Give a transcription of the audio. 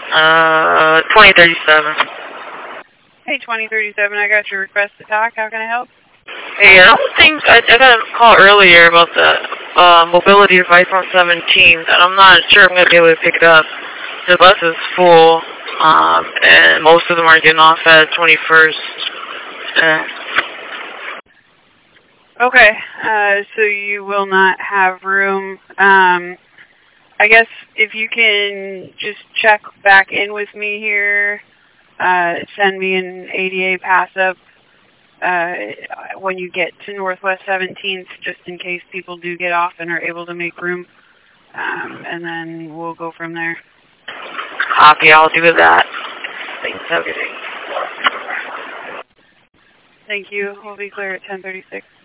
2037. Hey, 2037, I got your request to talk. How can I help? Hey, I got a call earlier about the mobility device on 17th, and I'm not sure I'm going to be able to pick it up. The bus is full, and most of them are getting off at 21st. Okay, so you will not have room. I guess if you can just check back in with me here, send me an ADA pass-up when you get to Northwest 17th, just in case people do get off and are able to make room, and then we'll go from there. Copy, I'll do that. Thanks, have a good day. Thank you. We'll be clear at 10:36.